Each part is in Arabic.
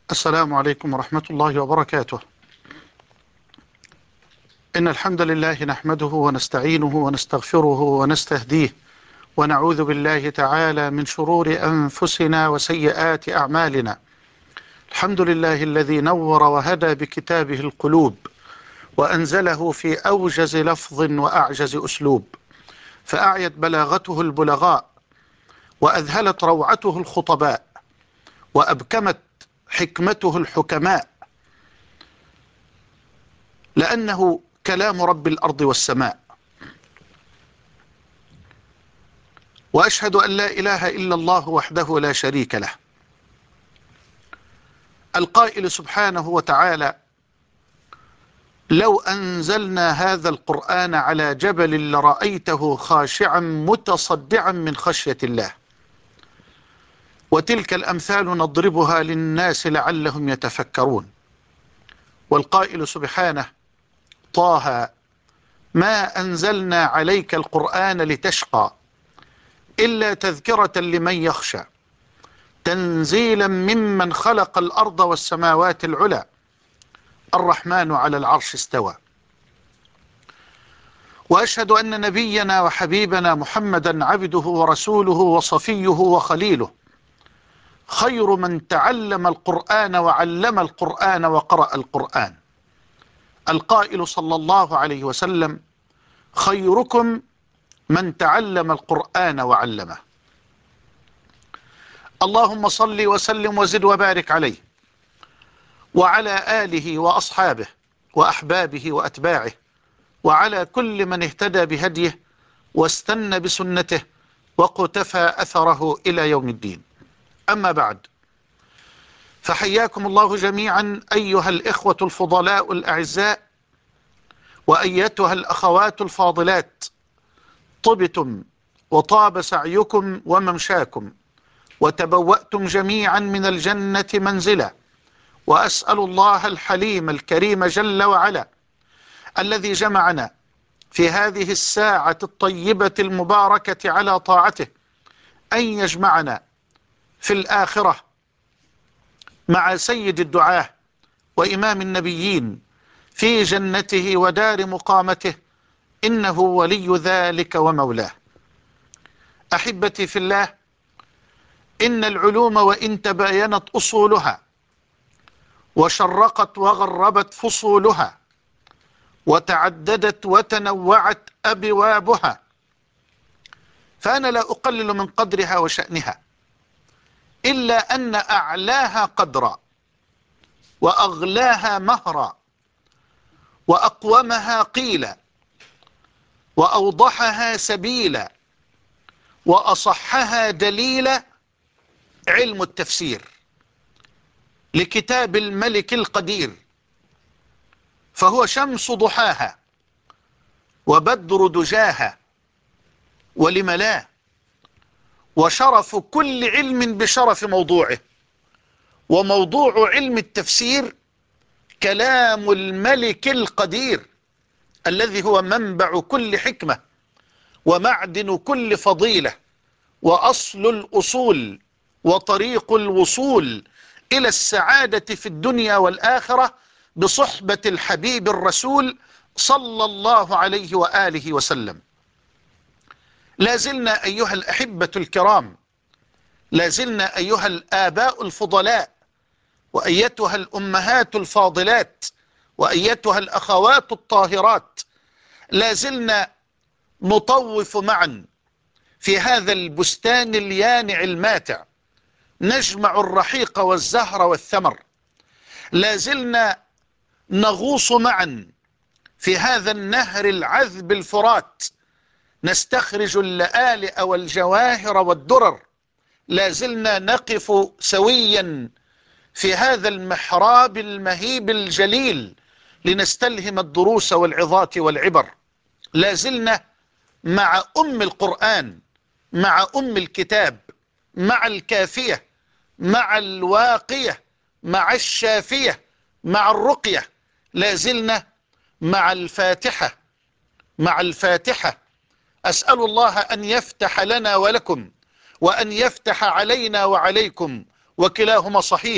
السلام عليكم ورحمة الله وبركاته. إن الحمد لله نحمده ونستعينه ونستغفره ونستهديه، ونعوذ بالله تعالى من شرور أنفسنا وسيئات أعمالنا. الحمد لله الذي نور وهدى بكتابه القلوب، وأنزله في أوجز لفظ وأعجز أسلوب، فأعيت بلاغته البلغاء، وأذهلت روعته الخطباء، وأبكمت حكمته الحكماء، لأنه كلام رب الأرض والسماء. وأشهد أن لا إله إلا الله وحده لا شريك له، القائل سبحانه وتعالى: لو أنزلنا هذا القرآن على جبل لرأيته خاشعا متصدعا من خشية الله. وتلك الأمثال نضربها للناس لعلهم يتفكرون. والقائل سبحانه: طه ما أنزلنا عليك القرآن لتشقى إلا تذكرة لمن يخشى تنزيلا ممن خلق الأرض والسماوات العلى الرحمن على العرش استوى. وأشهد أن نبينا وحبيبنا محمدا عبده ورسوله وصفيه وخليله، خير من تعلم القرآن وعلم القرآن وقرأ القرآن، القائل صلى الله عليه وسلم: خيركم من تعلم القرآن وعلمه. اللهم صل وسلم وزد وبارك عليه وعلى آله وأصحابه وأحبابه وأتباعه، وعلى كل من اهتدى بهديه واستنى بسنته وقتفى أثره إلى يوم الدين. أما بعد، فحياكم الله جميعا أيها الإخوة الفضلاء الأعزاء، وأيتها الأخوات الفاضلات. طبتم وطاب سعيكم وممشاكم، وتبوأتم جميعا من الجنة منزلا. وأسأل الله الحليم الكريم جل وعلا الذي جمعنا في هذه الساعة الطيبة المباركة على طاعته أن يجمعنا في الآخرة مع سيد الدعاة وإمام النبيين في جنته ودار مقامته، إنه ولي ذلك ومولاه. أحبتي في الله، إن العلوم وإن تباينت أصولها وشرقت وغربت فصولها وتعددت وتنوعت أبوابها، فأنا لا أقلل من قدرها وشأنها، إلا أن أعلاها قدرا وأغلاها مهرا وأقومها قيلا وأوضحها سبيلا وأصحها دليلا علم التفسير لكتاب الملك القدير، فهو شمس ضحاها وبدر دجاها ولملاه، وشرف كل علم بشرف موضوعه. وموضوع علم التفسير كلام الملك القدير الذي هو منبع كل حكمة ومعدن كل فضيلة وأصل الأصول وطريق الوصول إلى السعادة في الدنيا والآخرة بصحبة الحبيب الرسول صلى الله عليه وآله وسلم. لازلنا أيها الأحبة الكرام، لازلنا أيها الآباء الفضلاء، وأيتها الأمهات الفاضلات، وأيتها الأخوات الطاهرات، لازلنا نطوف معا في هذا البستان اليانع الماتع، نجمع الرحيق والزهر والثمر. لازلنا نغوص معا في هذا النهر العذب الفرات، نستخرج اللآلئ والجواهر والدرر. لازلنا نقف سويا في هذا المحراب المهيب الجليل لنستلهم الدروس والعظات والعبر. لازلنا مع أم القرآن، مع أم الكتاب، مع الكافية، مع الواقية، مع الشافية، مع الرقية. لازلنا مع الفاتحة، مع الفاتحة. أسأل الله أن يفتح لنا ولكم، وأن يفتح علينا وعليكم، وكلاهما صحيح،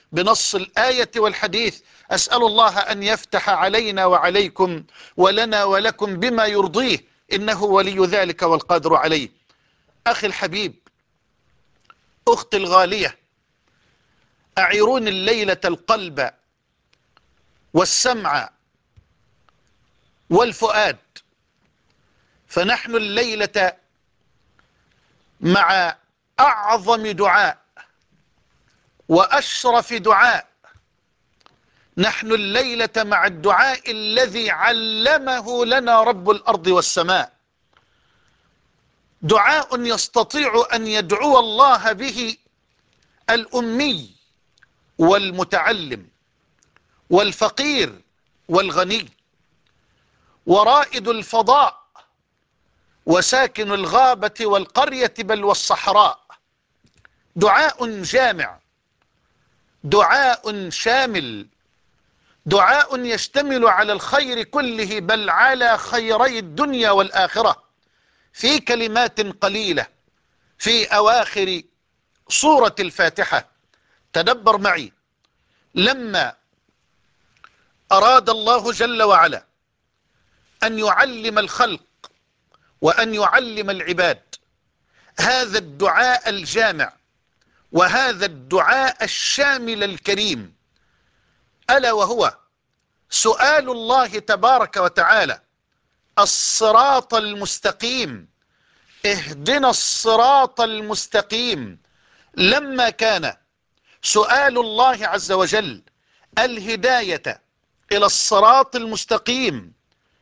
بنص الآية والحديث. أسأل الله أن يفتح علينا وعليكم ولنا ولكم بما يرضيه، إنه ولي ذلك والقادر عليه. أخي الحبيب، أختي الغالية، أعيروني الليلة القلب والسمع والفؤاد، فنحن الليلة مع أعظم دعاء وأشرف دعاء. نحن الليلة مع الدعاء الذي علمه لنا رب الأرض والسماء، دعاء يستطيع أن يدعو الله به الأمي والمتعلم والفقير والغني ورائد الفضاء وساكن الغابة والقرية بل والصحراء. دعاء جامع، دعاء شامل، دعاء يشتمل على الخير كله بل على خيري الدنيا والآخرة، في كلمات قليلة في أواخر سورة الفاتحة. تدبر معي، لما أراد الله جل وعلا أن يعلم الخلق وأن يعلم العباد هذا الدعاء الجامع وهذا الدعاء الشامل الكريم، ألا وهو سؤال الله تبارك وتعالى الصراط المستقيم، اهدنا الصراط المستقيم. لما كان سؤال الله عز وجل الهداية إلى الصراط المستقيم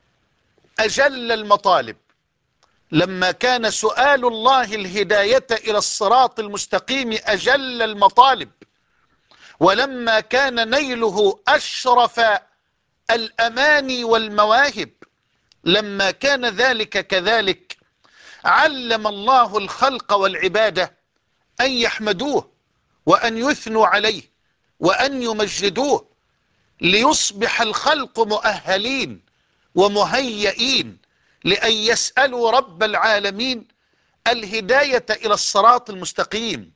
أجل المطالب، لما كان سؤال الله الهداية إلى الصراط المستقيم أجل المطالب، ولما كان نيله أشرف الأماني والمواهب، لما كان ذلك كذلك علم الله الخلق والعبادة أن يحمدوه وأن يثنوا عليه وأن يمجدوه، ليصبح الخلق مؤهلين ومهيئين لأن يسألوا رب العالمين الهداية إلى الصراط المستقيم.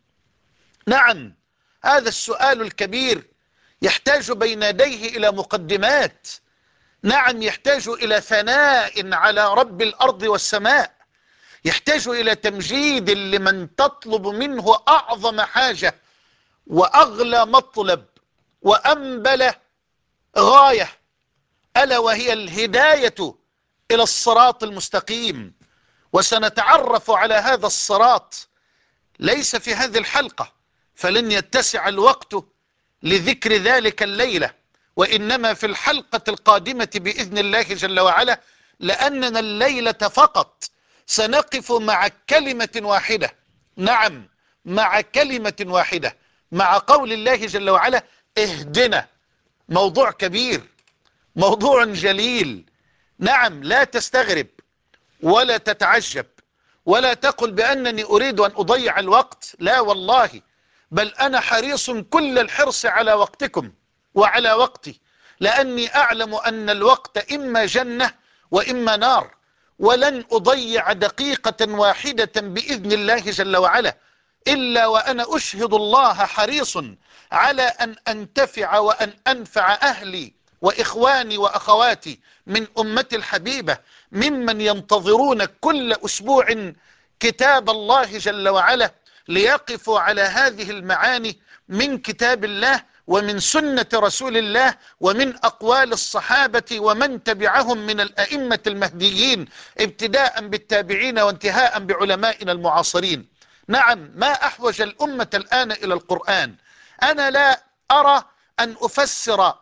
نعم، هذا السؤال الكبير يحتاج بين يديه إلى مقدمات، نعم يحتاج إلى ثناء على رب الأرض والسماء، يحتاج إلى تمجيد لمن تطلب منه أعظم حاجة وأغلى مطلب وأنبل غاية، ألا وهي الهداية إلى الصراط المستقيم. وسنتعرف على هذا الصراط ليس في هذه الحلقة، فلن يتسع الوقت لذكر ذلك الليلة، وإنما في الحلقة القادمة بإذن الله جل وعلا، لأننا الليلة فقط سنقف مع كلمة واحدة، نعم مع كلمة واحدة، مع قول الله جل وعلا اهدنا. موضوع كبير، موضوع جليل، نعم لا تستغرب ولا تتعجب ولا تقل بأنني أريد أن أضيع الوقت، لا والله، بل أنا حريص كل الحرص على وقتكم وعلى وقتي، لأني أعلم أن الوقت إما جنة وإما نار، ولن أضيع دقيقة واحدة بإذن الله جل وعلا إلا وأنا أشهد الله حريص على أن أنتفع وأن أنفع أهلي وإخواني وأخواتي من أمتي الحبيبة، ممن ينتظرون كل أسبوع كتاب الله جل وعلا ليقفوا على هذه المعاني من كتاب الله ومن سنة رسول الله ومن أقوال الصحابة ومن تبعهم من الأئمة المهديين، ابتداء بالتابعين وانتهاء بعلمائنا المعاصرين. نعم، ما أحوج الأمة الآن إلى القرآن. أنا لا أرى أن أفسر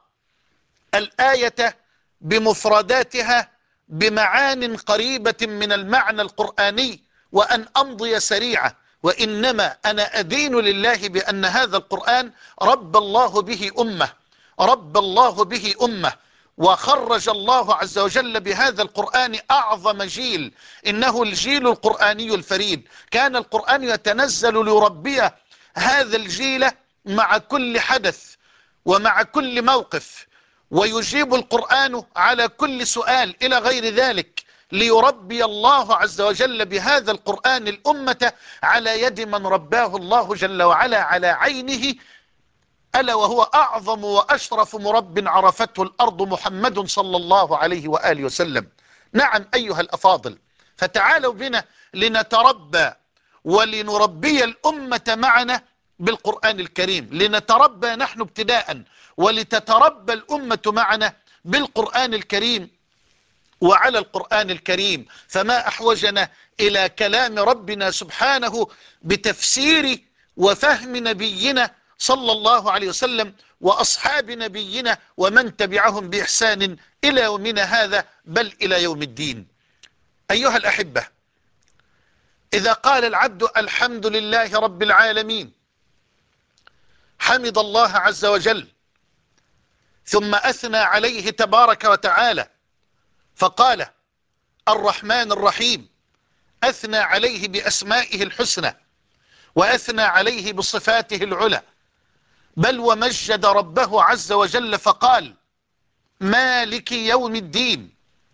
الآية بمفرداتها بمعان قريبة من المعنى القرآني وأن أمضي سريعة، وإنما أنا أدين لله بأن هذا القرآن رب الله به أمة، رب الله به أمة، وخرج الله عز وجل بهذا القرآن أعظم جيل، إنه الجيل القرآني الفريد. كان القرآن يتنزل ليربي هذا الجيل مع كل حدث ومع كل موقف، ويجيب القرآن على كل سؤال إلى غير ذلك، ليربي الله عز وجل بهذا القرآن الأمة على يد من رباه الله جل وعلا على عينه ألا وهو أعظم وأشرف مرب عرفته الأرض محمد صلى الله عليه وآله وسلم. نعم أيها الأفاضل، فتعالوا بنا لنتربى ولنربي الأمة معنا بالقرآن الكريم، لنتربى نحن ابتداء ولتتربى الأمة معنا بالقرآن الكريم وعلى القرآن الكريم. فما أحوجنا إلى كلام ربنا سبحانه بتفسير وفهم نبينا صلى الله عليه وسلم وأصحاب نبينا ومن تبعهم بإحسان إلى يومنا هذا بل إلى يوم الدين. أيها الأحبة، إذا قال العبد الحمد لله رب العالمين حمد الله عز وجل، ثم أثنى عليه تبارك وتعالى فقال الرحمن الرحيم، أثنى عليه بأسمائه الحسنى وأثنى عليه بصفاته العلى، بل ومجد ربه عز وجل فقال مالك يوم الدين،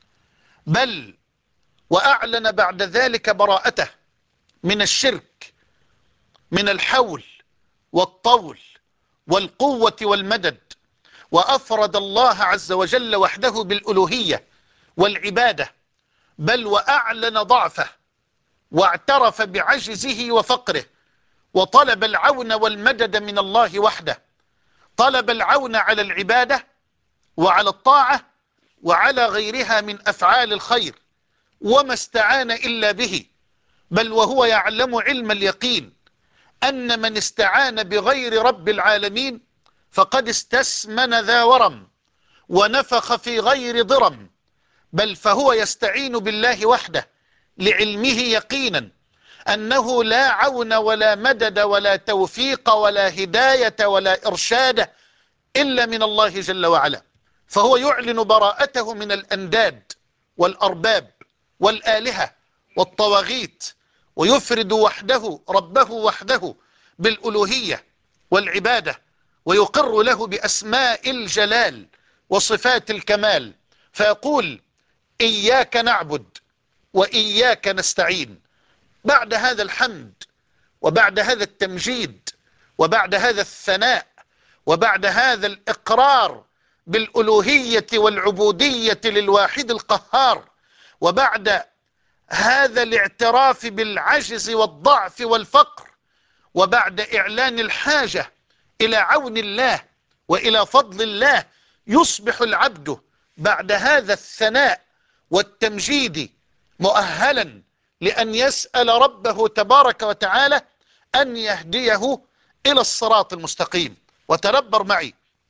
بل وأعلن بعد ذلك براءته من الشرك، من الحول والطول والقوة والمدد، وأفرد الله عز وجل وحده بالألوهية والعبادة، بل وأعلن ضعفه واعترف بعجزه وفقره، وطلب العون والمدد من الله وحده. طلب العون على العبادة وعلى الطاعة وعلى غيرها من أفعال الخير، وما استعان إلا به، بل وهو يعلم علم اليقين أن من استعان بغير رب العالمين فقد استسمن ذا ورم ونفخ في غير ضرم، بل فهو يستعين بالله وحده لعلمه يقينا أنه لا عون ولا مدد ولا توفيق ولا هداية ولا إرشاد إلا من الله جل وعلا. فهو يعلن براءته من الأنداد والأرباب والآلهة والطواغيت، ويفرد وحده ربه وحده بالألوهية والعبادة، ويقر له بأسماء الجلال وصفات الكمال، فيقول إياك نعبد وإياك نستعين. بعد هذا الحمد وبعد هذا التمجيد وبعد هذا الثناء وبعد هذا الإقرار بالألوهية والعبودية للواحد القهار، وبعد هذا الاعتراف بالعجز والضعف والفقر، وبعد إعلان الحاجة إلى عون الله وإلى فضل الله، يصبح العبد بعد هذا الثناء والتمجيد مؤهلا لأن يسأل ربه تبارك وتعالى أن يهديه إلى الصراط المستقيم. وتدبر معي،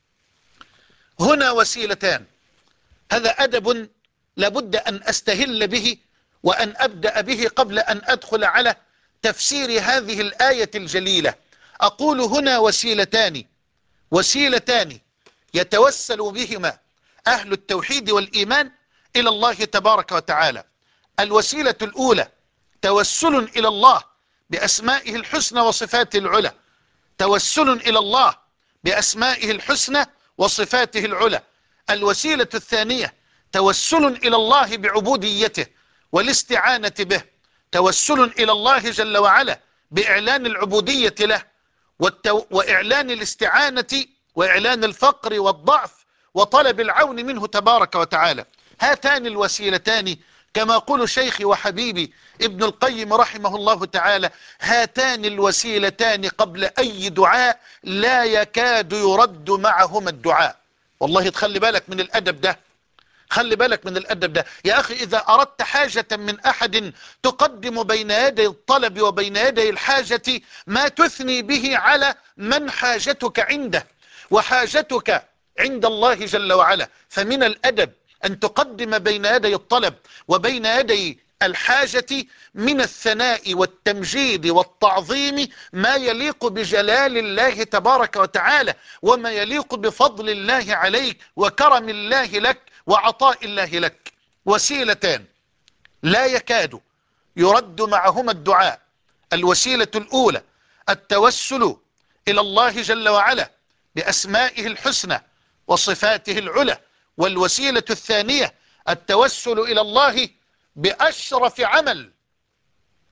هنا وسيلتان، هذا أدب لابد أن أستهل به وأن أبدأ به قبل أن أدخل على تفسير هذه الآية الجليلة. أقول هنا وسيلتان يتوسل بهما أهل التوحيد والإيمان إلى الله تبارك وتعالى. الوسيلة الأولى توسل إلى الله بأسمائه الحسنى وصفاته العلى، توسل إلى الله بأسمائه الحسنى وصفاته العلى. الوسيلة الثانية توسل إلى الله بعبوديته والاستعانة به، توسل إلى الله جل وعلا بإعلان العبودية له وإعلان الاستعانة وإعلان الفقر والضعف وطلب العون منه تبارك وتعالى. هاتان الوسيلتان كما يقول شيخي وحبيبي ابن القيم رحمه الله تعالى، هاتان الوسيلتان قبل أي دعاء لا يكاد يرد معهما الدعاء. والله تخلي بالك من الأدب ده، خلي بالك من الأدب ده يا أخي. إذا أردت حاجة من أحد تقدم بين يدي الطلب وبين يدي الحاجة ما تثني به على من حاجتك عنده وحاجتك عند الله جل وعلا. فمن الأدب أن تقدم بين يدي الطلب وبين يدي الحاجة من الثناء والتمجيد والتعظيم ما يليق بجلال الله تبارك وتعالى وما يليق بفضل الله عليك وكرم الله لك وعطاء الله لك. وسيلتان لا يكاد يرد معهما الدعاء. الوسيلة الأولى التوسل إلى الله جل وعلا بأسمائه الحسنى وصفاته العلى، والوسيلة الثانية التوسل إلى الله بأشرف عمل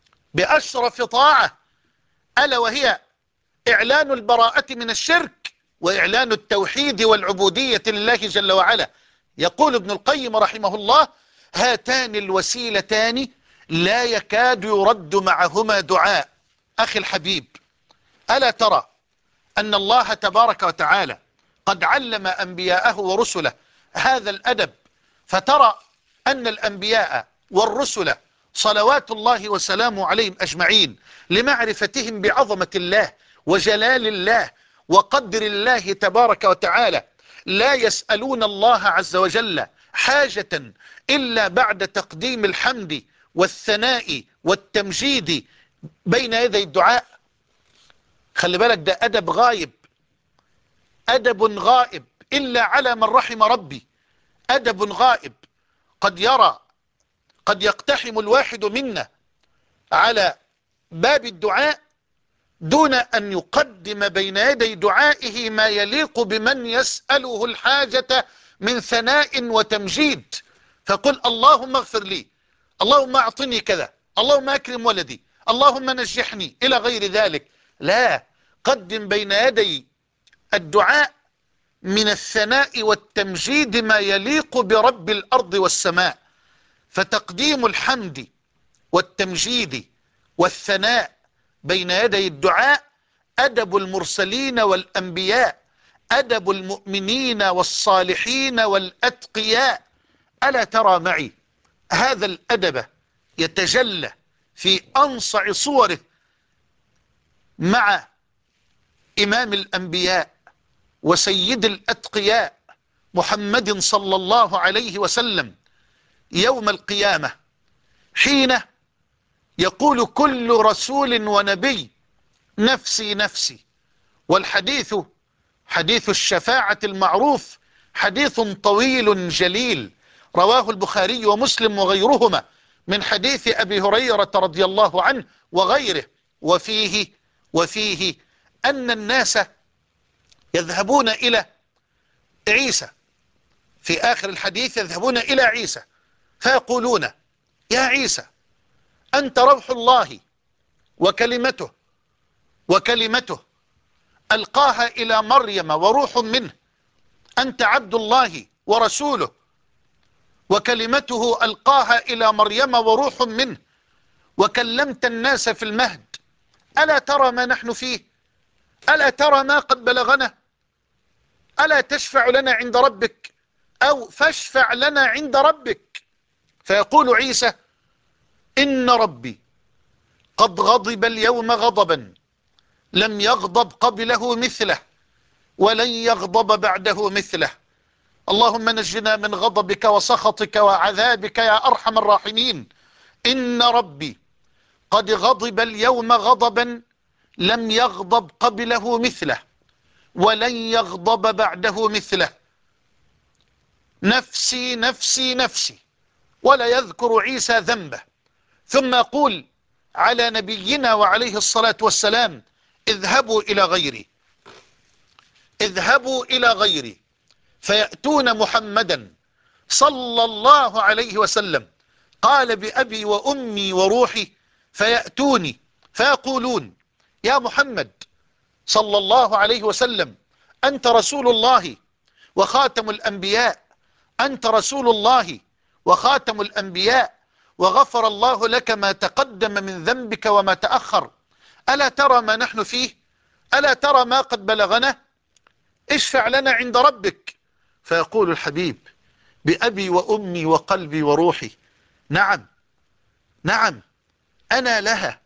بأشرف طاعة، ألا وهي إعلان البراءة من الشرك وإعلان التوحيد والعبودية لله جل وعلا. يقول ابن القيم رحمه الله: هاتان الوسيلتان لا يكاد يرد معهما دعاء. أخي الحبيب، ألا ترى أن الله تبارك وتعالى قد علم أنبياءه ورسله هذا الأدب؟ فترى أن الأنبياء والرسل صلوات الله وسلامه عليهم أجمعين لمعرفتهم بعظمة الله وجلال الله وقدر الله تبارك وتعالى لا يسألون الله عز وجل حاجة إلا بعد تقديم الحمد والثناء والتمجيد بين يدي الدعاء. خلي بالك، ده أدب غايب، أدب غائب إلا على من رحم ربي. أدب غائب. قد يقتحم الواحد منا على باب الدعاء دون أن يقدم بين يدي دعائه ما يليق بمن يسأله الحاجة من ثناء وتمجيد، فقل: اللهم اغفر لي، اللهم اعطني كذا، اللهم اكرم ولدي، اللهم نجحني، إلى غير ذلك. لا، قدم بين يدي الدعاء من الثناء والتمجيد ما يليق برب الأرض والسماء. فتقديم الحمد والتمجيد والثناء بين يدي الدعاء أدب المرسلين والأنبياء، أدب المؤمنين والصالحين والأتقياء. ألا ترى معي هذا الأدب يتجلى في أنصع صوره مع إمام الأنبياء وسيد الأتقياء محمد صلى الله عليه وسلم يوم القيامة، حين يقول كل رسول ونبي: نفسي نفسي. والحديث حديث الشفاعة المعروف حديث طويل جليل، رواه البخاري ومسلم وغيرهما من حديث أبي هريرة رضي الله عنه وغيره. وفيه أن الناس يذهبون إلى عيسى، في آخر الحديث يذهبون إلى عيسى فيقولون: يا عيسى، أنت روح الله وكلمته ألقاها إلى مريم وروح منه، أنت عبد الله ورسوله وكلمته ألقاها إلى مريم وروح منه، وكلمت الناس في المهد. ألا ترى ما نحن فيه؟ ألا ترى ما قد بلغنا؟ ألا تشفع لنا عند ربك؟ أو فاشفع لنا عند ربك. فيقول عيسى: إن ربي قد غضب اليوم غضبا لم يغضب قبله مثله ولن يغضب بعده مثله. اللهم نجنا من غضبك وسخطك وعذابك يا أرحم الراحمين. إن ربي قد غضب اليوم غضبا لم يغضب قبله مثله ولن يغضب بعده مثله. نفسي نفسي نفسي. ولا يذكر عيسى ذنبه، ثم يقول على نبينا وعليه الصلاة والسلام: اذهبوا إلى غيري فيأتون محمدا صلى الله عليه وسلم قال: بأبي وأمي وروحي، فيأتوني فيقولون: يا محمد صلى الله عليه وسلم، أنت رسول الله وخاتم الأنبياء، أنت رسول الله وخاتم الأنبياء، وغفر الله لك ما تقدم من ذنبك وما تأخر. ألا ترى ما نحن فيه؟ ألا ترى ما قد بلغنا؟ اشفع لنا عند ربك. فيقول الحبيب: بأبي وأمي وقلبي وروحي، نعم نعم، أنا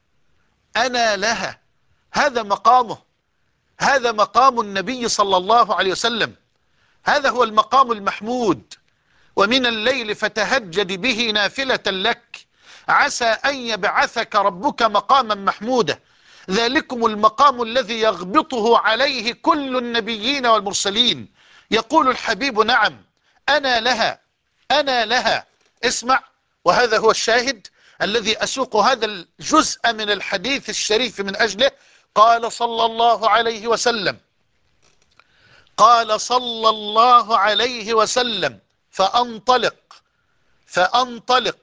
لها. هذا مقامه، هذا مقام النبي صلى الله عليه وسلم، هذا هو المقام المحمود. ومن الليل فتهجد به نافلة لك عسى أن يبعثك ربك مقاما محمودا. ذلكم المقام الذي يغبطه عليه كل النبيين والمرسلين. يقول الحبيب: نعم، أنا لها. اسمع، وهذا هو الشاهد الذي أسوق هذا الجزء من الحديث الشريف من أجله. قال صلى الله عليه وسلم: فأنطلق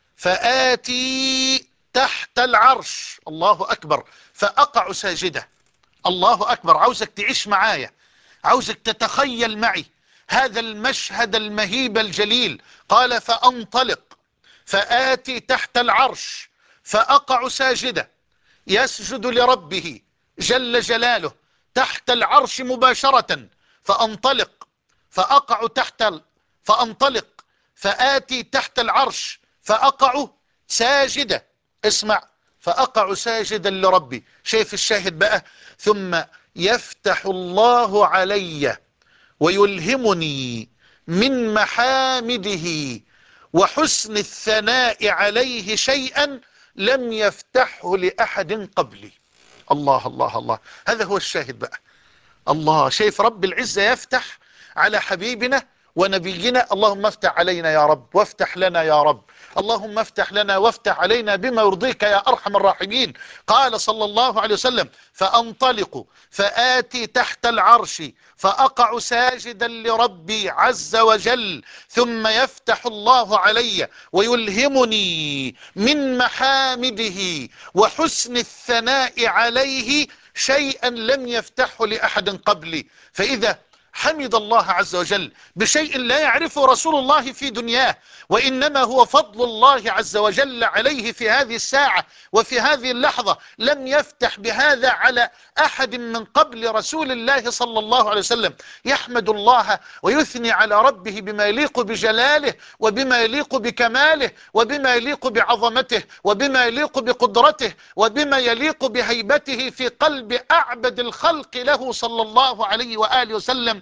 فآتي تحت العرش، الله أكبر، فأقع ساجدة. الله أكبر. عاوزك تعيش معايا عاوزك تتخيل معي هذا المشهد المهيب الجليل. قال فأنطلق فآتي تحت العرش فأقع ساجدا يسجد لربه جل جلاله تحت العرش مباشرة. فأنطلق فأقع فأنطلق فآتي تحت العرش فأقع ساجدا. اسمع، فأقع ساجدا لربي. شايف الشاهد بقى؟ ثم يفتح الله علي ويلهمني من محامده وحسن الثناء عليه شيئا لم يفتحه لأحد قبلي. الله الله الله، هذا هو الشاهد بقى. الله، شايف رب العزة يفتح على حبيبنا ونبينا. اللهم افتح علينا يا رب وافتح لنا يا رب، اللهم افتح لنا وافتح علينا بما يرضيك يا أرحم الراحمين. قال صلى الله عليه وسلم فأنطلق فآتي تحت العرش فأقع ساجدا لربي عز وجل ثم يفتح الله علي ويلهمني من محامده وحسن الثناء عليه شيئا لم يفتحه لأحد قبلي. فإذا حمد الله عز وجل بشيء لا يعرفه رسول الله في دنياه، وإنما هو فضل الله عز وجل عليه في هذه الساعة وفي هذه اللحظة، لم يفتح بهذا على أحد من قبل رسول الله صلى الله عليه وسلم. يحمد الله ويثني على ربه بما يليق بجلاله وبما يليق بكماله وبما يليق بعظمته وبما يليق بقدرته وبما يليق بهيبته في قلب أعبد الخلق له صلى الله عليه وآله وسلم.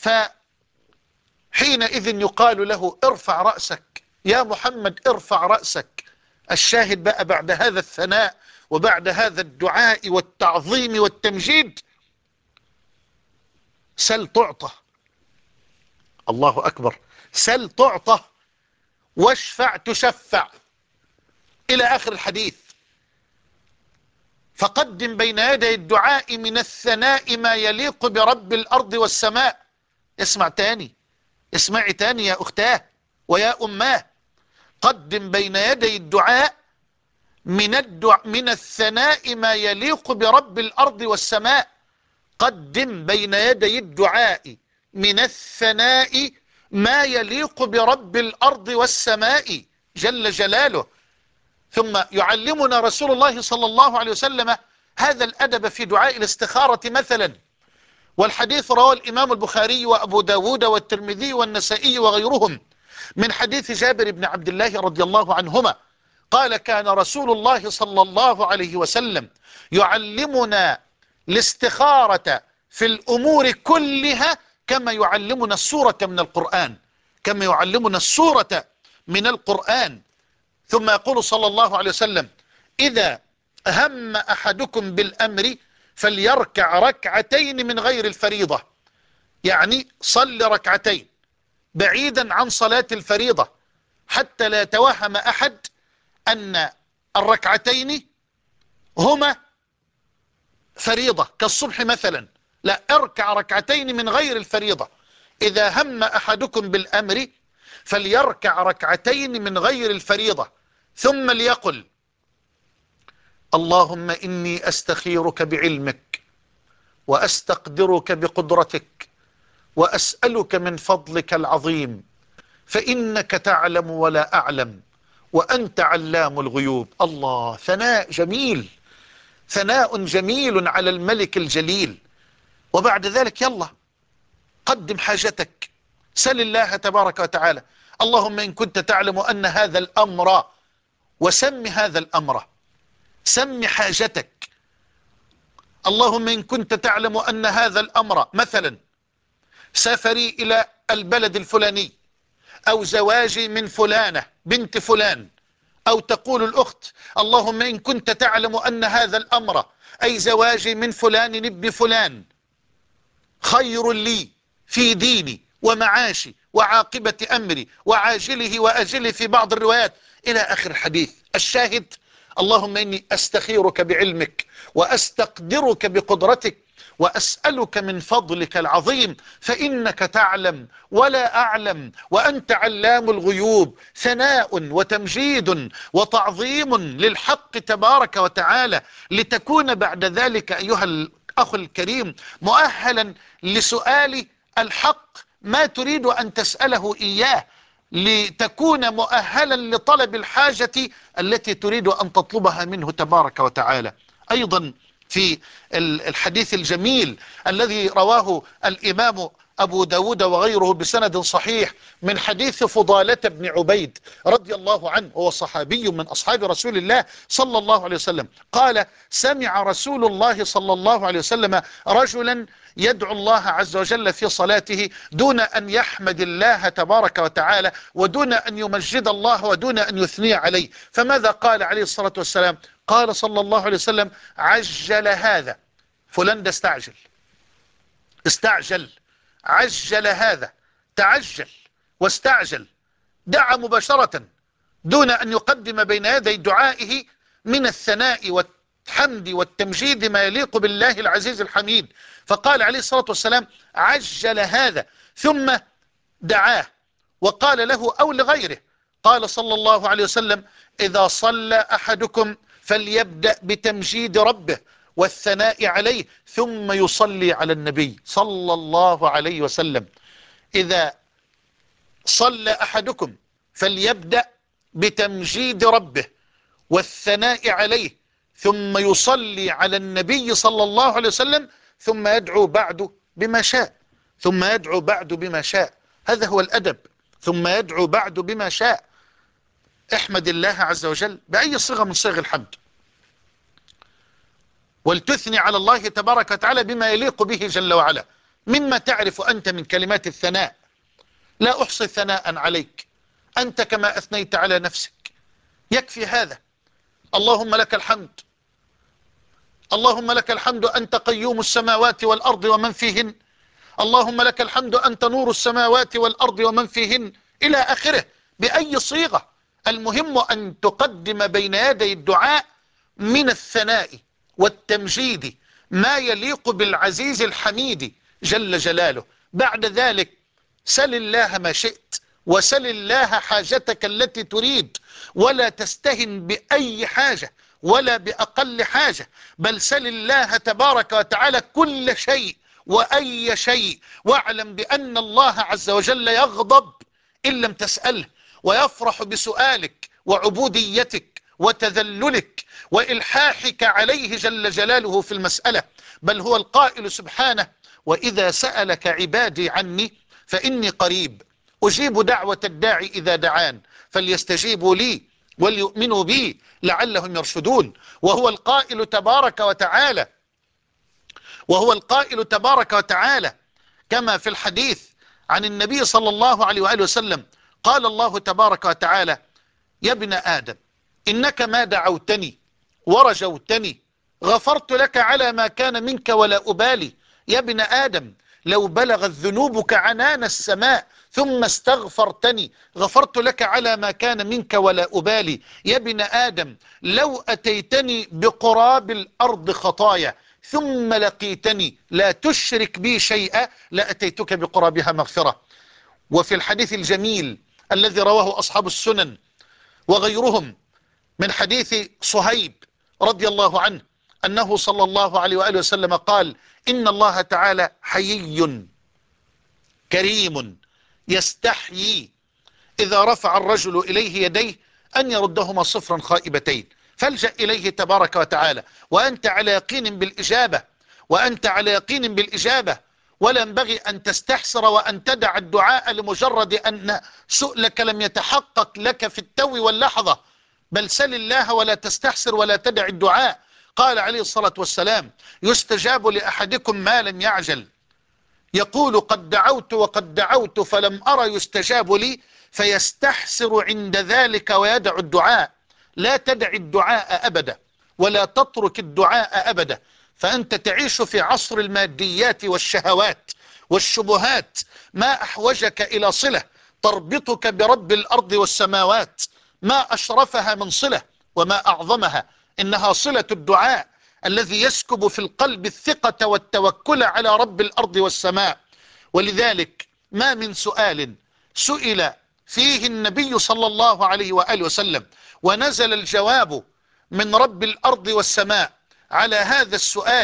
فحينئذ يقال له ارفع رأسك يا محمد، ارفع رأسك. الشاهد بقى بعد هذا الثناء وبعد هذا الدعاء والتعظيم والتمجيد، سل تعطى. الله أكبر، سل تعطى واشفع تشفع إلى آخر الحديث. فقدم بين يدي الدعاء من الثناء ما يليق برب الأرض والسماء. اسمع تاني، اسمعي تاني يا أختاه ويا أماه. قدم بين يدي الدعاء من الثناء ما يليق برب الأرض والسماء. قدم بين يدي الدعاء من الثناء ما يليق برب الأرض والسماء جل جلاله. ثم يعلمنا رسول الله صلى الله عليه وسلم هذا الأدب في دعاء الاستخارة مثلا. والحديث رواه الإمام البخاري وأبو داود والترمذي والنسائي وغيرهم من حديث جابر بن عبد الله رضي الله عنهما قال كان رسول الله صلى الله عليه وسلم يعلمنا الاستخارة في الأمور كلها كما يعلمنا السورة من القرآن، كما يعلمنا السورة من القرآن. ثم يقول صلى الله عليه وسلم إذا هم أحدكم بالأمر فليركع ركعتين من غير الفريضة، يعني صل ركعتين بعيدا عن صلاة الفريضة، حتى لا يتوهم أحد أن الركعتين هما فريضة كالصبح مثلا. لا، اركع ركعتين من غير الفريضة. إذا هم أحدكم بالأمر فليركع ركعتين من غير الفريضة ثم ليقل اللهم إني أستخيرك بعلمك وأستقدرك بقدرتك وأسألك من فضلك العظيم فإنك تعلم ولا أعلم وأنت علام الغيوب. الله، ثناء جميل، ثناء جميل على الملك الجليل. وبعد ذلك يلا قدم حاجتك، سل الله تبارك وتعالى اللهم إن كنت تعلم أن هذا الأمر، وسم هذا الأمر، سم حاجتك. اللهم إن كنت تعلم أن هذا الأمر مثلا سفري إلى البلد الفلاني أو زواجي من فلانة بنت فلان، أو تقول الأخت اللهم إن كنت تعلم أن هذا الأمر أي زواجي من فلان ابن فلان خير لي في ديني ومعاشي وعاقبة أمري وعاجله وأجله في بعض الروايات إلى آخر الحديث. الشاهد اللهم إني أستخيرك بعلمك وأستقدرك بقدرتك وأسألك من فضلك العظيم فإنك تعلم ولا أعلم وأنت علام الغيوب. ثناء وتمجيد وتعظيم للحق تبارك وتعالى، لتكون بعد ذلك أيها أخو الكريم مؤهلا لسؤال الحق ما تريد أن تسأله إياه، لتكون مؤهلا لطلب الحاجة التي تريد أن تطلبها منه تبارك وتعالى. أيضا في الحديث الجميل الذي رواه الإمام أبو داود وغيره بسند صحيح من حديث فضالة بن عبيد رضي الله عنه، هو صحابي من أصحاب رسول الله صلى الله عليه وسلم، قال: سمع رسول الله صلى الله عليه وسلم رجلا يدعو الله عز وجل في صلاته دون أن يحمد الله تبارك وتعالى، ودون أن يمجد الله، ودون أن يثني عليه. فماذا قال عليه الصلاة والسلام؟ قال صلى الله عليه وسلم: عجل هذا، فلان ده استعجل، عجل هذا، تعجل واستعجل، دعا مباشرة دون أن يقدم بين يدي دعائه من الثناء والحمد والتمجيد ما يليق بالله العزيز الحميد. فقال عليه الصلاة والسلام: عجل هذا، ثم دعاه وقال له أو لغيره، قال صلى الله عليه وسلم: إذا صلى أحدكم فليبدأ بتمجيد ربه والثناء عليه ثم يصلي على النبي صلى الله عليه وسلم. إذا صلى أحدكم فليبدأ بتمجيد ربه والثناء عليه ثم يصلي على النبي صلى الله عليه وسلم، ثم يدعو بعد بما شاء، ثم يدعو بعد بما شاء. هذا هو الأدب، ثم يدعو بعد بما شاء. احمد الله عز وجل بأي صيغة من صيغ الحمد، ولتثني على الله تبارك وتعالى بما يليق به جل وعلا مما تعرف أنت من كلمات الثناء. لا أحصي ثناء عليك، أنت كما أثنيت على نفسك، يكفي هذا. اللهم لك الحمد، اللهم لك الحمد أنت قيوم السماوات والأرض ومن فيهن، اللهم لك الحمد أنت نور السماوات والأرض ومن فيهن، إلى آخره بأي صيغة. المهم أن تقدم بين يدي الدعاء من الثناء والتمجيد ما يليق بالعزيز الحميد جل جلاله. بعد ذلك سل الله ما شئت، وسل الله حاجتك التي تريد، ولا تستهن بأي حاجة ولا بأقل حاجة، بل سل الله تبارك وتعالى كل شيء وأي شيء، واعلم بأن الله عز وجل يغضب إن لم تسأله، ويفرح بسؤالك وعبوديتك وتذللك وإلحاحك عليه جل جلاله في المسألة. بل هو القائل سبحانه: وإذا سألك عبادي عني فإني قريب أجيب دعوة الداعي إذا دعان فليستجيبوا لي وليؤمنوا بي لعلهم يرشدون. وهو القائل تبارك وتعالى، وهو القائل تبارك وتعالى كما في الحديث عن النبي صلى الله عليه وآله وسلم، قال الله تبارك وتعالى: يا ابن آدم إنك ما دعوتني ورجوتني غفرت لك على ما كان منك ولا أبالي. يا ابن آدم لو بلغت ذنوبك عنان السماء ثم استغفرتني غفرت لك على ما كان منك ولا أبالي. يا ابن آدم لو أتيتني بقراب الأرض خطايا ثم لقيتني لا تشرك بي شيئا لأتيتك بقرابها مغفرة. وفي الحديث الجميل الذي رواه أصحاب السنن وغيرهم من حديث صهيب رضي الله عنه أنه صلى الله عليه وآله وسلم قال: إن الله تعالى حيي كريم يستحيي إذا رفع الرجل إليه يديه أن يردهما صفرا خائبتين، فالجأ إليه تبارك وتعالى وأنت على يقين بالإجابة، وأنت على يقين بالإجابة، ولا ينبغي أن تستحسر وأن تدع الدعاء لمجرد أن سؤلك لم يتحقق لك في التو واللحظة، بل سل الله ولا تستحسر ولا تدع الدعاء. قال عليه الصلاة والسلام: يستجاب لأحدكم ما لم يعجل، يقول قد دعوت وقد دعوت فلم أرى يستجاب لي، فيستحسر عند ذلك ويدع الدعاء. لا تدع الدعاء أبدا، ولا تترك الدعاء أبدا، فأنت تعيش في عصر الماديات والشهوات والشبهات، ما أحوجك إلى صلة تربطك برب الأرض والسماوات، ما أشرفها من صلة وما أعظمها، إنها صلة الدعاء الذي يسكب في القلب الثقة والتوكل على رب الأرض والسماء. ولذلك ما من سؤال سئل فيه النبي صلى الله عليه وآله وسلم ونزل الجواب من رب الأرض والسماء على هذا السؤال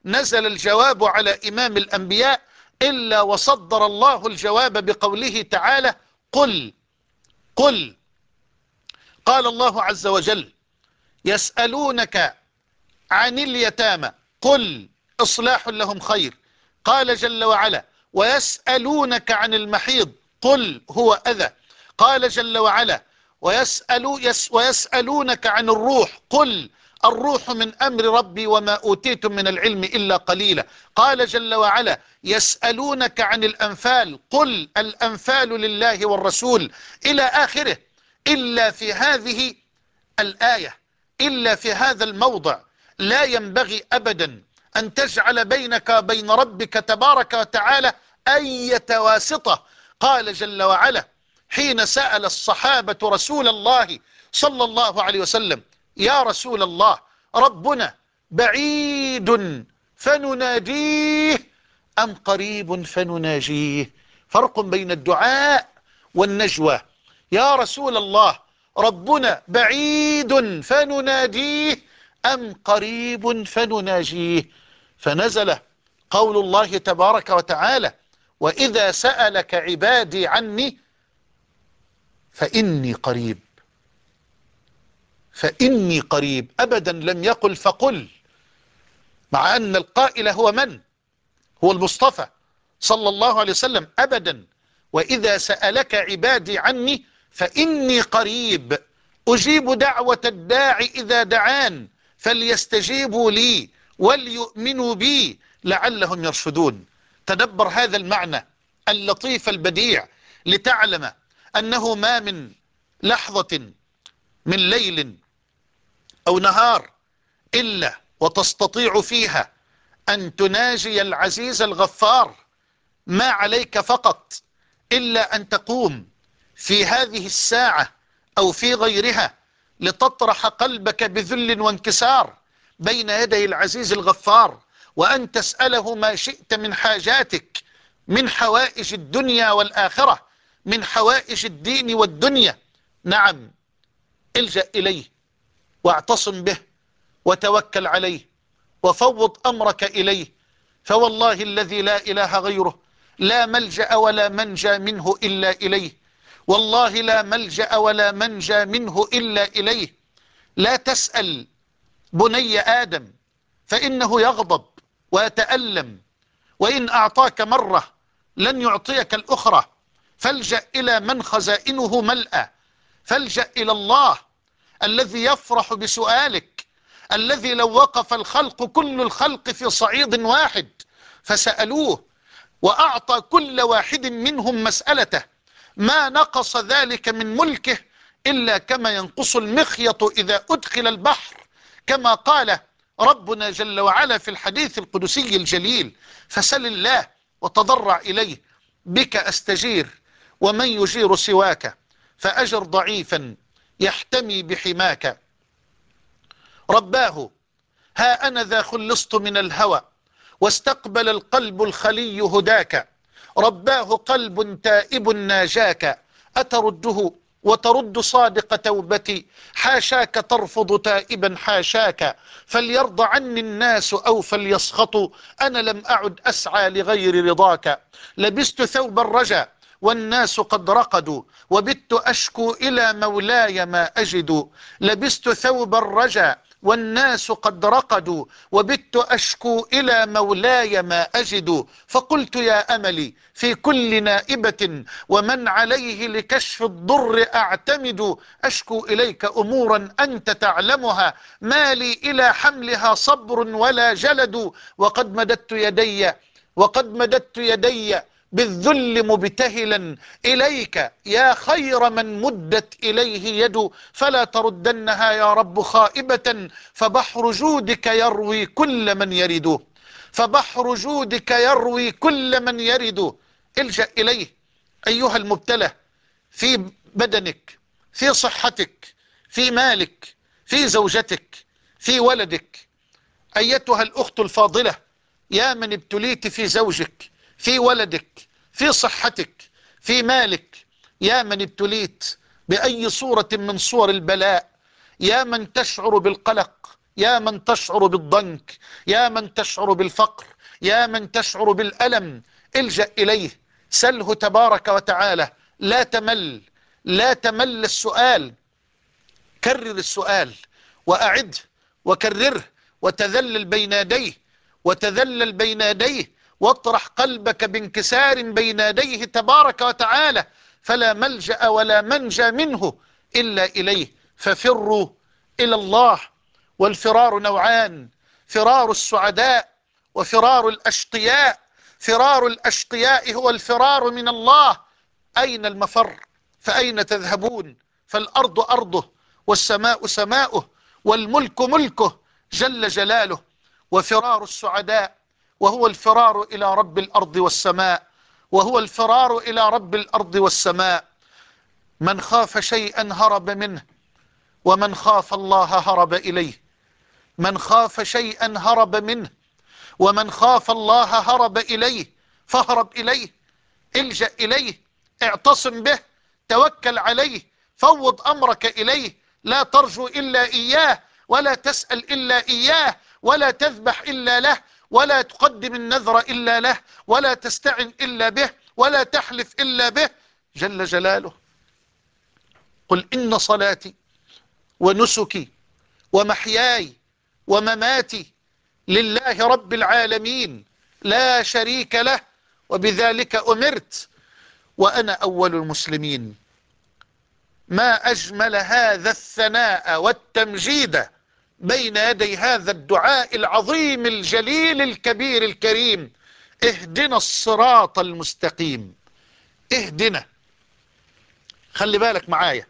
نزل الجواب على إمام الأنبياء إلا وصدر الله الجواب بقوله تعالى: قل قل. قال الله عز وجل: يسألونك عن اليتامى قل إصلاح لهم خير. قال جل وعلا: ويسألونك عن المحيض قل هو أذى. قال جل وعلا: ويسألونك عن الروح قل الروح من أمر ربي وما أوتيتم من العلم إلا قليلا. قال جل وعلا: يسألونك عن الأنفال قل الأنفال لله والرسول، إلى آخره. إلا في هذه الآية، إلا في هذا الموضع، لا ينبغي أبدا أن تجعل بينك وبين ربك تبارك وتعالى أي واسطة. قال جل وعلا حين سأل الصحابة رسول الله صلى الله عليه وسلم: يا رسول الله، ربنا بعيد فنناديه أم قريب فنناجيه؟ فرق بين الدعاء والنجوى. يا رسول الله، ربنا بعيد فنناديه أم قريب فنناجيه؟ فنزل قول الله تبارك وتعالى: وإذا سألك عبادي عني فإني قريب. فإني قريب، أبدا لم يقل فقل، مع أن القائل هو من؟ هو المصطفى صلى الله عليه وسلم. أبدا. وإذا سألك عبادي عني فإني قريب أجيب دعوة الداعي إذا دعان فليستجيبوا لي وليؤمنوا بي لعلهم يرشدون. تدبر هذا المعنى اللطيف البديع لتعلم أنه ما من لحظة من ليل أو نهار إلا وتستطيع فيها أن تناجي العزيز الغفار. ما عليك فقط إلا أن تقوم في هذه الساعة أو في غيرها لتطرح قلبك بذل وانكسار بين يدي العزيز الغفار، وأن تسأله ما شئت من حاجاتك، من حوائج الدنيا والآخرة، من حوائج الدين والدنيا. نعم، الجأ إليه واعتصم به وتوكل عليه وفوض أمرك إليه، فوالله الذي لا إله غيره لا ملجأ ولا منجى منه إلا إليه. والله لا ملجأ ولا منجى منه إلا إليه. لا تسأل بني آدم فإنه يغضب ويتألم، وإن أعطاك مرة لن يعطيك الأخرى. فالجأ إلى من خزائنه ملأى، فالجأ إلى الله الذي يفرح بسؤالك، الذي لو وقف الخلق كل الخلق في صعيد واحد فسألوه وأعطى كل واحد منهم مسألته ما نقص ذلك من ملكه إلا كما ينقص المخيط إذا أدخل البحر، كما قال ربنا جل وعلا في الحديث القدسي الجليل: فسل الله وتضرع إليه بك أستجير ومن يجير سواك فأجر ضعيفا يحتمي بحماك. رباه ها أنا ذا خلصت من الهوى واستقبل القلب الخلي هداك. رباه قلب تائب ناجاك أترده وترد صادق توبتي؟ حاشاك ترفض تائبا حاشاك. فليرضى عني الناس أو فليسخطوا أنا لم أعد أسعى لغير رضاك. لبست ثوب الرجا والناس قد رقدوا وبت أشكو إلى مولاي ما أجد. لبست ثوب الرجا والناس قد رقدوا وبت أشكو إلى مولاي ما أجد. فقلت يا أملي في كل نائبة ومن عليه لكشف الضر أعتمد. أشكو إليك أمورا أنت تعلمها ما لي إلى حملها صبر ولا جلد. وقد مددت يدي بالذل مبتهلا إليك يا خير من مدت إليه يد. فلا تردنها يا رب خائبة فبحر جودك يروي كل من يرد. فبحر جودك يروي كل من يرد. الجأ إليه أيها المبتلى في بدنك، في صحتك، في مالك، في زوجتك، في ولدك. أيتها الأخت الفاضلة يا من ابتليت في زوجك، في ولدك، في صحتك، في مالك، يا من ابتليت بأي صورة من صور البلاء، يا من تشعر بالقلق يا من تشعر بالضنك، يا من تشعر بالفقر، يا من تشعر بالألم، الجأ إليه، سله تبارك وتعالى. لا تمل، لا تمل السؤال، كرر السؤال وأعده وكرره، وتذلل بين يديه، وتذلل بين يديه، واطرح قلبك بانكسار بين يديه تبارك وتعالى، فلا ملجأ ولا منجى منه إلا إليه. ففروا إلى الله. والفرار نوعان: فرار السعداء وفرار الأشقياء. فرار الأشقياء هو الفرار من الله. أين المفر؟ فأين تذهبون؟ فالأرض أرضه، والسماء سماؤه، والملك ملكه جل جلاله. وفرار السعداء وهو الفرار إلى رب الأرض والسماء، وهو الفرار إلى رب الأرض والسماء. من خاف شيئا هرب منه، ومن خاف الله هرب إليه. من خاف شيئا هرب منه، ومن خاف الله هرب إليه. فاهرب إليه، الجأ إليه، اعتصم به، توكل عليه، فوض أمرك إليه. لا ترجو إلا إياه، ولا تسأل إلا إياه، ولا تذبح إلا له، ولا تقدم النذر إلا له، ولا تستعن إلا به، ولا تحلف إلا به جل جلاله. قل إن صلاتي ونسكي ومحياي ومماتي لله رب العالمين لا شريك له، وبذلك أمرت وأنا أول المسلمين. ما أجمل هذا الثناء والتمجيد بين يدي هذا الدعاء العظيم الجليل الكبير الكريم: اهدنا الصراط المستقيم. اهدنا، خلي بالك معايا،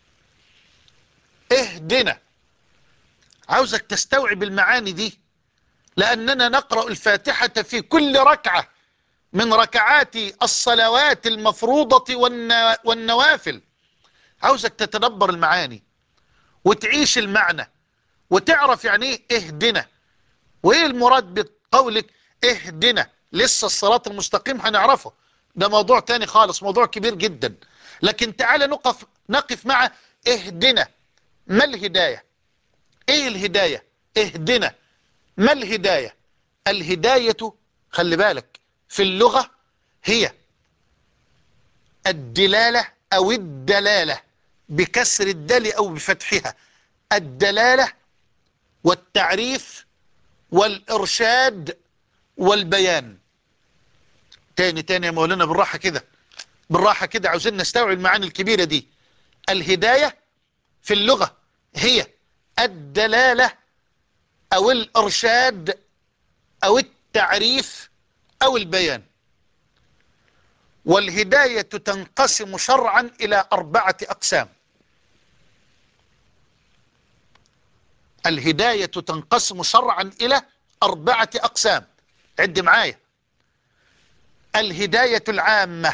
اهدنا. عاوزك تستوعب المعاني دي، لأننا نقرأ الفاتحة في كل ركعة من ركعات الصلوات المفروضة والنوافل. عاوزك تتدبر المعاني وتعيش المعنى وتعرف يعني ايه اهدنا، وايه المراد بقولك اهدنا. لسه الصراط المستقيم هنعرفه، ده موضوع تاني خالص، موضوع كبير جدا. لكن تعال نقف مع اهدنا. ما الهداية؟ ايه الهداية؟ اهدنا. ما الهداية؟ الهداية، خلي بالك، في اللغة هي الدلالة او الدلالة، بكسر الدال او بفتحها. الدلالة والتعريف والإرشاد والبيان. تاني يا مولانا، بالراحة كده، بالراحة كده، عاوزين نستوعب المعاني الكبيرة دي. الهداية في اللغة هي الدلالة أو الإرشاد أو التعريف أو البيان. والهداية تنقسم شرعا إلى 4 أقسام. الهداية تنقسم شرعا إلى 4 أقسام. عد معايا: الهداية العامة.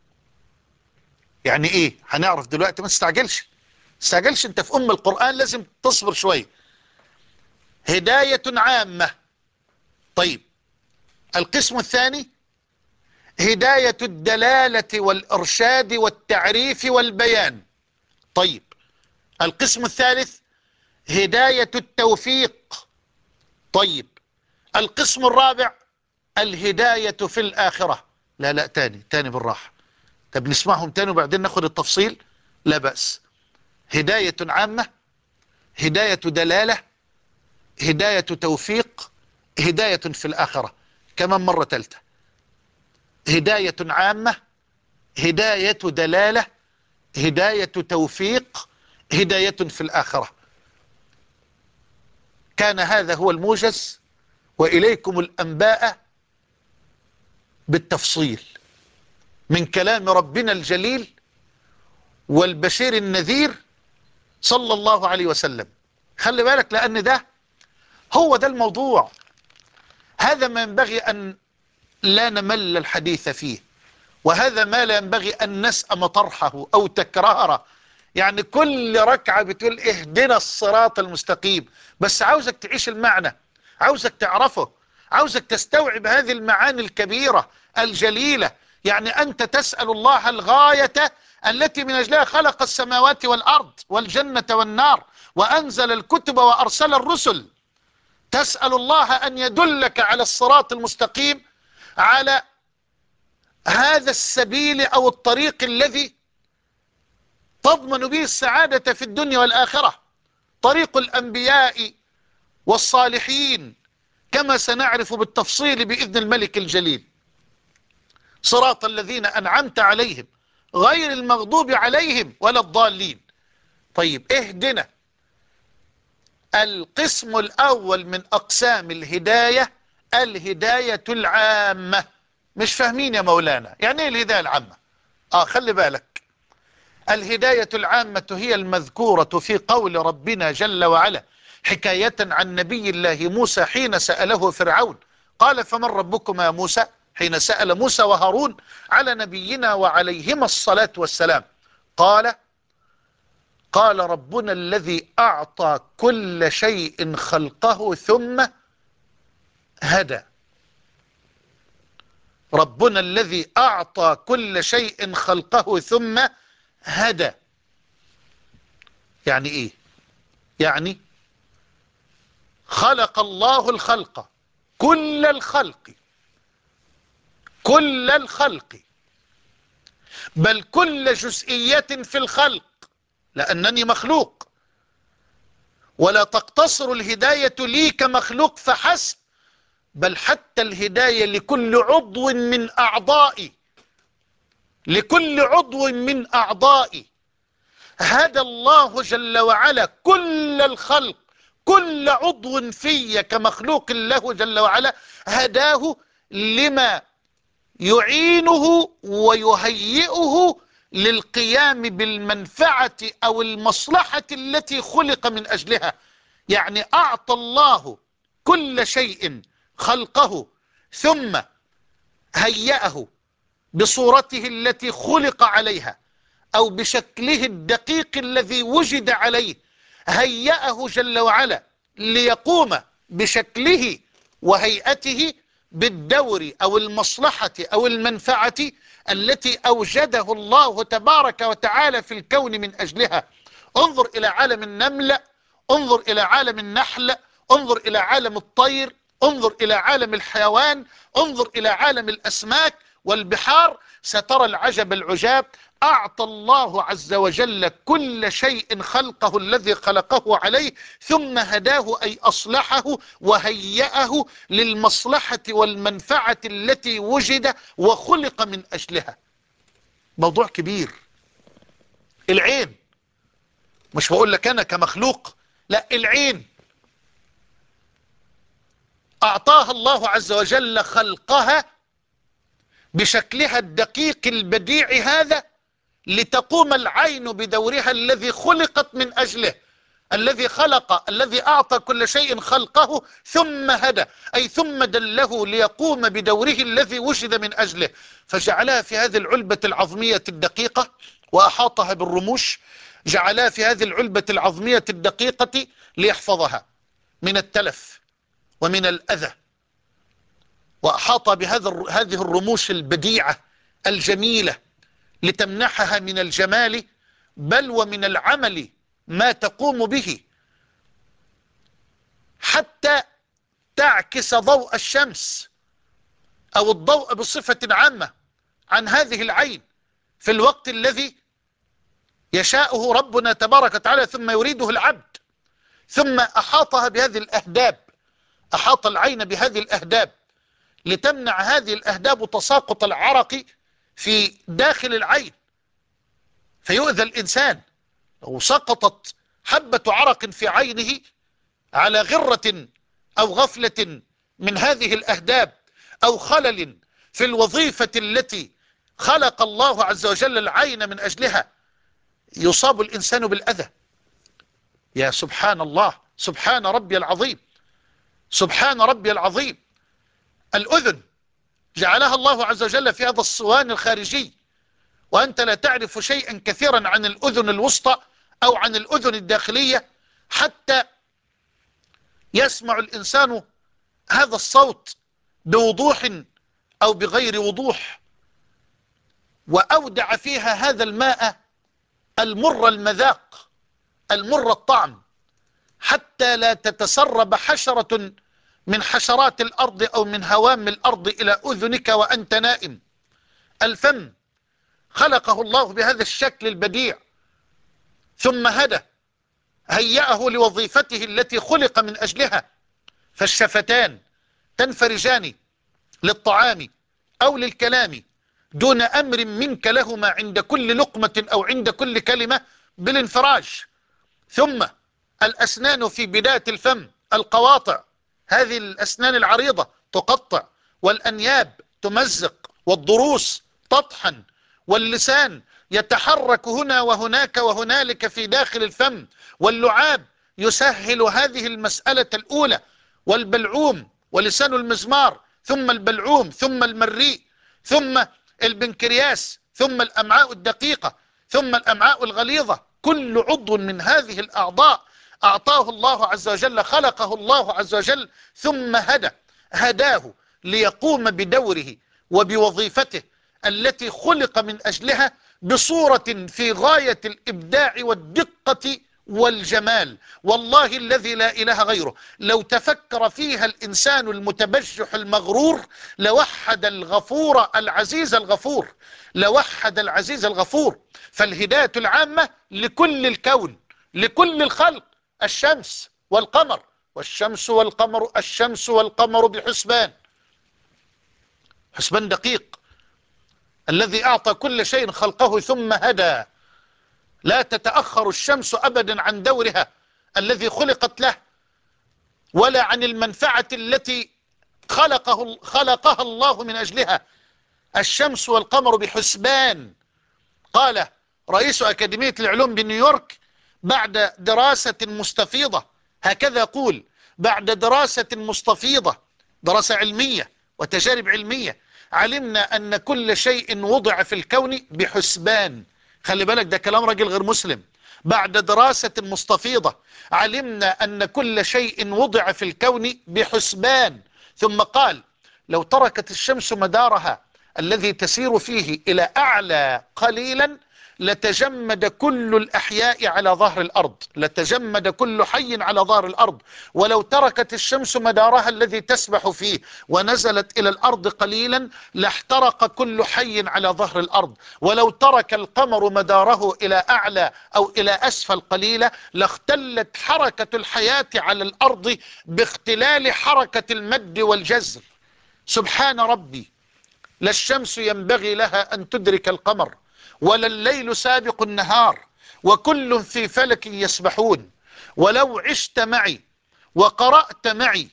يعني ايه؟ هنعرف دلوقتي، ما تستعجلش، انت في القرآن لازم تصبر شوية. هداية عامة. طيب، القسم الثاني هداية الدلالة والإرشاد والتعريف والبيان. طيب، القسم الثالث هداية التوفيق. طيب، القسم الرابع الهداية في الآخرة. لا تاني بالراحة. طب نسمعهم تاني وبعدين ناخد التفصيل، لا بأس. هداية عامة، هداية دلالة، هداية توفيق، هداية في الآخرة. كمان مرة ثالثة: هداية عامة، هداية دلالة، هداية توفيق، هداية في الآخرة. كان هذا هو الموجز، وإليكم الأنباء بالتفصيل من كلام ربنا الجليل والبشير النذير صلى الله عليه وسلم. خلي بالك، لأن هو ده الموضوع. هذا ما ينبغي أن لا نمل الحديث فيه، وهذا ما لا ينبغي أن نسأم طرحه أو تكراره. يعني كل ركعة بتقول اهدنا الصراط المستقيم، بس عاوزك تعيش المعنى، عاوزك تعرفه، عاوزك تستوعب هذه المعاني الكبيرة الجليلة. يعني أنت تسأل الله الغاية التي من أجلها خلق السماوات والأرض والجنة والنار، وأنزل الكتب وأرسل الرسل. تسأل الله أن يدلك على الصراط المستقيم، على هذا السبيل أو الطريق الذي تضمن به السعادة في الدنيا والآخرة، طريق الأنبياء والصالحين كما سنعرف بالتفصيل بإذن الملك الجليل. صراط الذين أنعمت عليهم غير المغضوب عليهم ولا الضالين. طيب اهدنا. القسم الأول من أقسام الهداية الهداية العامة. مش فاهمين يا مولانا يعني ايه الهداية العامة؟ خلي بالك، الهداية العامة هي المذكورة في قول ربنا جل وعلا حكاية عن نبي الله موسى حين سأله فرعون قال فمن ربكما يا موسى، حين سأل موسى وهارون على نبينا وعليهما الصلاة والسلام، قال ربنا الذي أعطى كل شيء خلقه ثم هدى. ربنا الذي أعطى كل شيء خلقه ثم هدى. يعني إيه؟ يعني خلق الله الخلق، كل الخلق، كل الخلق، بل كل جزئية في الخلق، لأنني مخلوق، ولا تقتصر الهداية لي كمخلوق فحسب، بل حتى الهداية لكل عضو من أعضائي، لكل عضو من أعضائي. هدى الله جل وعلا كل الخلق، كل عضو في كمخلوق له جل وعلا هداه لما يعينه ويهيئه للقيام بالمنفعة أو المصلحة التي خلق من أجلها. يعني أعطى الله كل شيء خلقه ثم هيأه بصورته التي خلق عليها أو بشكله الدقيق الذي وجد عليه، هيأه جل وعلا ليقوم بشكله وهيئته بالدور أو المصلحة أو المنفعة التي أوجده الله تبارك وتعالى في الكون من أجلها. انظر إلى عالم النمل، انظر إلى عالم النحل، انظر إلى عالم الطير، انظر إلى عالم الحيوان، انظر إلى عالم الأسماك والبحار، سترى العجب العجاب. أعطى الله عز وجل كل شيء خلقه الذي خلقه عليه ثم هداه أي أصلحه وهيأه للمصلحة والمنفعة التي وجد وخلق من أجلها. موضوع كبير. العين، مش بقول لك أنا كمخلوق، لا، العين أعطاها الله عز وجل خلقها بشكلها الدقيق البديع هذا لتقوم العين بدورها الذي خلقت من أجله. الذي خلق، الذي أعطى كل شيء خلقه ثم هدى، أي ثم دله ليقوم بدوره الذي وجد من أجله، فجعلها في هذه العلبة العظمية الدقيقة وأحاطها بالرموش. جعلها في هذه العلبة العظمية الدقيقة ليحفظها من التلف ومن الأذى، وأحاط هذه الرموش البديعة الجميلة لتمنحها من الجمال بل ومن العمل ما تقوم به، حتى تعكس ضوء الشمس أو الضوء بصفة عامة عن هذه العين في الوقت الذي يشاءه ربنا تبارك وتعالى ثم يريده العبد. ثم أحاطها بهذه الأهداب، أحاط العين بهذه الأهداب لتمنع هذه الأهداب تساقط العرق في داخل العين فيؤذى الإنسان. لو سقطت حبة عرق في عينه على غرة أو غفلة من هذه الأهداب أو خلل في الوظيفة التي خلق الله عز وجل العين من أجلها، يصاب الإنسان بالأذى. يا سبحان الله، سبحان ربي العظيم، سبحان ربي العظيم. الأذن جعلها الله عز وجل في هذا الصوان الخارجي، وأنت لا تعرف شيئا كثيرا عن الأذن الوسطى أو عن الأذن الداخلية حتى يسمع الإنسان هذا الصوت بوضوح أو بغير وضوح. وأودع فيها هذا الماء المر المذاق، المر الطعم، حتى لا تتسرب حشرة من حشرات الأرض أو من هوام الأرض إلى أذنك وأنت نائم. الفم خلقه الله بهذا الشكل البديع، ثم هيأه لوظيفته التي خلق من أجلها. فالشفتان تنفرجان للطعام أو للكلام دون أمر منك لهما عند كل لقمة أو عند كل كلمة بالانفراج. ثم الأسنان في بداية الفم، القواطع، هذه الأسنان العريضة تقطع، والأنياب تمزق، والضروس تطحن، واللسان يتحرك هنا وهناك وهنالك في داخل الفم، واللعاب يسهل هذه المسألة الأولى، والبلعوم ولسان المزمار، ثم البلعوم، ثم المريء، ثم البنكرياس، ثم الأمعاء الدقيقة، ثم الأمعاء الغليظة. كل عضو من هذه الأعضاء أعطاه الله عز وجل، خلقه الله عز وجل، ثم هداه ليقوم بدوره وبوظيفته التي خلق من أجلها بصورة في غاية الإبداع والدقة والجمال. والله الذي لا إله غيره لو تفكر فيها الإنسان المتبجح المغرور لوحد الغفور العزيز الغفور، لوحد العزيز الغفور. فالهداية العامة لكل الكون، لكل الخلق، الشمس والقمر، والشمس والقمر، الشمس والقمر بحسبان، حسبان دقيق. الذي أعطى كل شيء خلقه ثم هدى. لا تتأخر الشمس أبدا عن دورها الذي خلقت له، ولا عن المنفعة التي خلقها الله من أجلها. الشمس والقمر بحسبان. قال رئيس أكاديمية العلوم بنيويورك بعد دراسة مستفيضة، هكذا يقول: بعد دراسة مستفيضة، دراسة علمية وتجارب علمية، علمنا أن كل شيء وضع في الكون بحسبان. خلي بالك، ده كلام راجل غير مسلم. بعد دراسة مستفيضة علمنا أن كل شيء وضع في الكون بحسبان. ثم قال: لو تركت الشمس مدارها الذي تسير فيه إلى أعلى قليلا لتجمد كل الأحياء على ظهر الأرض، لتجمد كل حي على ظهر الأرض. ولو تركت الشمس مدارها الذي تسبح فيه ونزلت إلى الأرض قليلا لاحترق كل حي على ظهر الأرض. ولو ترك القمر مداره إلى أعلى أو إلى أسفل قليلا لاختلت حركة الحياة على الأرض باختلال حركة المد والجزر. سبحان ربي، لا الشمس ينبغي لها أن تدرك القمر، ولا الليل سابق النهار، وكل في فلك يسبحون. ولو عشت معي وقرأت معي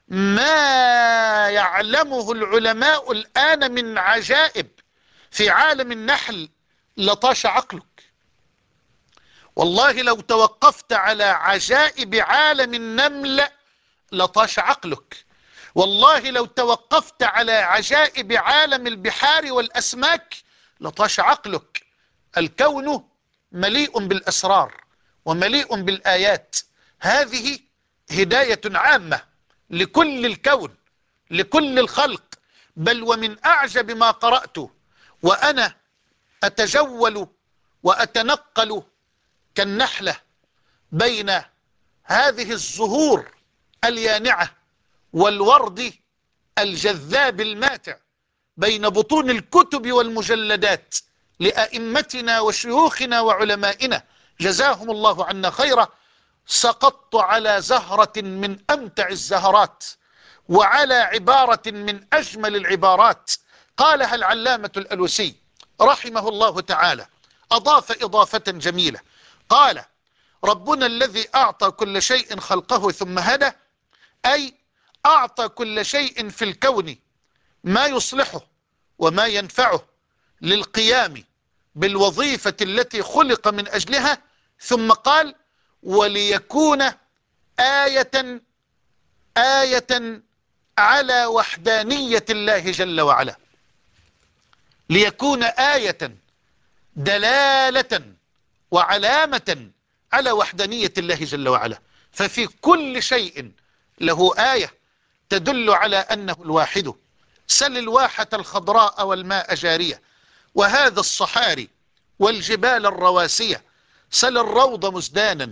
ما يعلمه العلماء الآن من عجائب في عالم النحل لطاش عقلك. والله لو توقفت على عجائب عالم النمل لطاش عقلك. والله لو توقفت على عجائب عالم البحار والأسماك لطاش عقلك. الكون مليء بالأسرار ومليء بالآيات. هذه هداية عامة لكل الكون، لكل الخلق. بل ومن أعجب ما قرأت وأنا أتجول وأتنقل كالنحلة بين هذه الزهور اليانعة والورد الجذاب الماتع، بين بطون الكتب والمجلدات لأئمتنا وشيوخنا وعلمائنا جزاهم الله عنا خيرا، سقطت على زهرة من أمتع الزهرات وعلى عبارة من أجمل العبارات قالها العلامة الألوسي رحمه الله تعالى. أضاف إضافة جميلة، قال: ربنا الذي أعطى كل شيء خلقه ثم هدى، أي أعطى كل شيء في الكون ما يصلحه وما ينفعه للقيام بالوظيفة التي خلق من أجلها. ثم قال: وليكون آية على وحدانية الله جل وعلا. ليكون آية، دلالة وعلامة على وحدانية الله جل وعلا. ففي كل شيء له آية تدل على أنه الواحد. سل الواحة الخضراء والماء جارية، وهذا الصحاري والجبال الرواسية. سل الروض مزدانا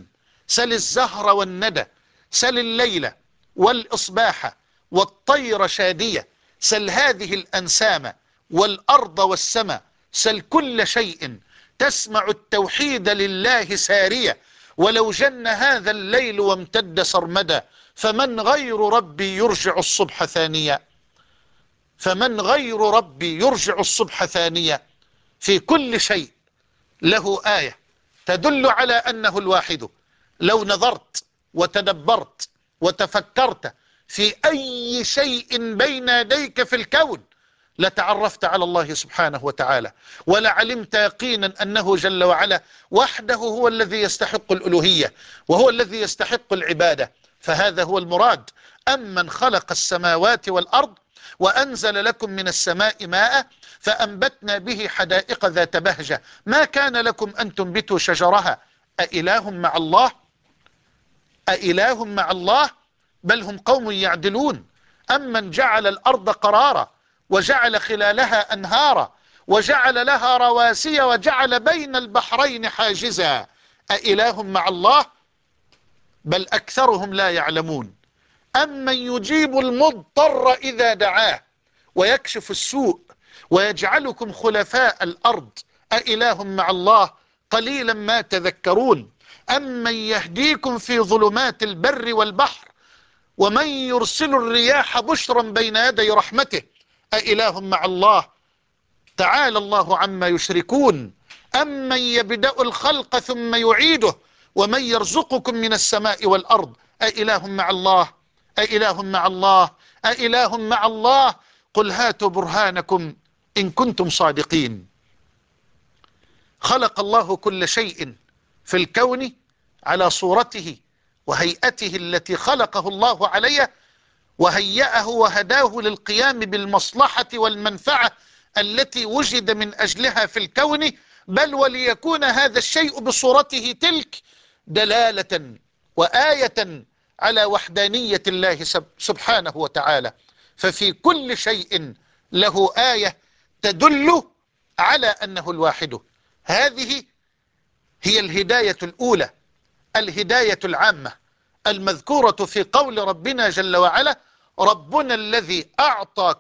سل الزهر والندى، سل الليل والإصباح والطير شادية، سل هذه الأنسام والأرض والسماء، سل كل شيء تسمع التوحيد لله سارية. ولو جن هذا الليل وامتد سرمدا، فمن غير ربي يرجع الصبح ثانية، فمن غير ربي يرجع الصبح ثانية. في كل شيء له آية تدل على أنه الواحد. لو نظرت وتدبرت وتفكرت في أي شيء بين يديك في الكون لتعرفت على الله سبحانه وتعالى، ولعلمت يقينا أنه جل وعلا وحده هو الذي يستحق الألوهية، وهو الذي يستحق العبادة. فهذا هو المراد. أمن خلق السماوات والأرض وأنزل لكم من السماء ماء فأنبتنا به حدائق ذات بهجة ما كان لكم أن تنبتوا شجرها أإله مع الله؟ أإله مع الله؟ بل هم قوم يعدلون. أمن جعل الأرض قرارا وجعل خلالها أنهارا وجعل لها رواسي وجعل بين البحرين حاجزا أإله مع الله؟ بل أكثرهم لا يعلمون. أمن يجيب المضطر إذا دعاه ويكشف السوء ويجعلكم خلفاء الأرض أإله مع الله؟ قليلا ما تذكرون. أمن يهديكم في ظلمات البر والبحر ومن يرسل الرياح بشرا بين يدي رحمته أإله مع الله؟ تعالى الله عما يشركون. أمن يبدأ الخلق ثم يعيده ومن يرزقكم من السماء والأرض أإله مع الله؟ أإله مع الله؟ أإله مع الله؟ قل هاتوا برهانكم إن كنتم صادقين. خلق الله كل شيء في الكون على صورته وهيئته التي خلقه الله عليها، وهيأه وهداه للقيام بالمصلحة والمنفعة التي وجد من أجلها في الكون، بل وليكون هذا الشيء بصورته تلك دلالة وآية على وحدانية الله سبحانه وتعالى. ففي كل شيء له آية تدل على أنه الواحد. هذه هي الهداية الأولى، الهداية العامة المذكورة في قول ربنا جل وعلا: ربنا الذي أعطى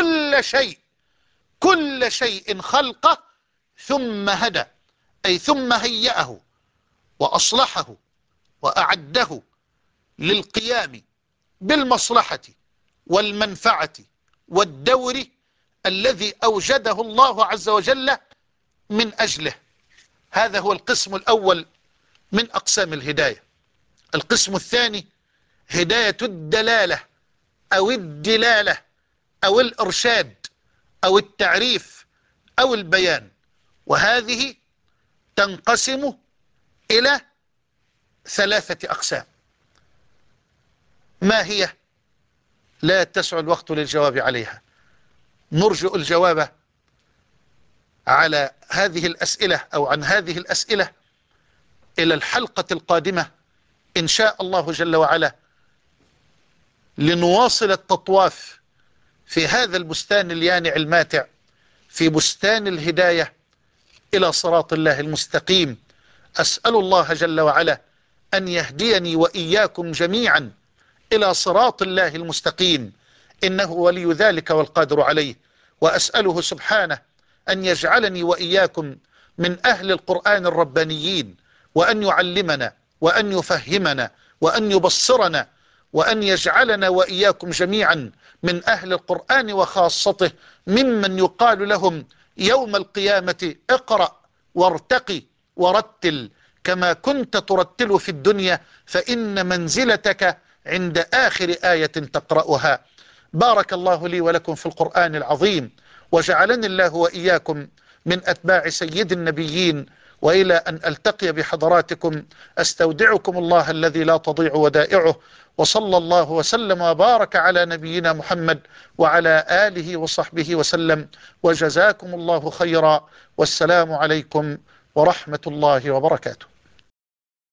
كل شيء خلقه ثم هدى، أي ثم هيأه وأصلحه وأعده للقيام بالمصلحة والمنفعة والدور الذي أوجده الله عز وجل من أجله. هذا هو القسم الأول من أقسام الهداية. القسم الثاني هداية الدلالة أو الدلالة أو الإرشاد أو التعريف أو البيان، وهذه تنقسم إلى 3 أقسام. ما هي؟ لا يتسع الوقت للجواب عليها. نرجئ الجواب على هذه الأسئلة أو عن هذه الأسئلة إلى الحلقة القادمة إن شاء الله جل وعلا، لنواصل التطواف في هذا البستان اليانع الماتع، في بستان الهداية إلى صراط الله المستقيم. أسأل الله جل وعلا أن يهديني وإياكم جميعا إلى صراط الله المستقيم، إنه ولي ذلك والقادر عليه. وأسأله سبحانه أن يجعلني وإياكم من أهل القرآن الربانيين، وأن يعلمنا وأن يفهمنا وأن يبصرنا، وأن يجعلنا وإياكم جميعا من أهل القرآن وخاصته ممن يقال لهم يوم القيامة: اقرأ وارتقي ورتل كما كنت ترتل في الدنيا، فإن منزلتك عند آخر آية تقرأها. بارك الله لي ولكم في القرآن العظيم، وجعلني الله وإياكم من أتباع سيد النبيين. وإلى أن ألتقي بحضراتكم أستودعكم الله الذي لا تضيع ودائعه، وصلى الله وسلم وبارك على نبينا محمد وعلى آله وصحبه وسلم، وجزاكم الله خيرا، والسلام عليكم ورحمة الله وبركاته.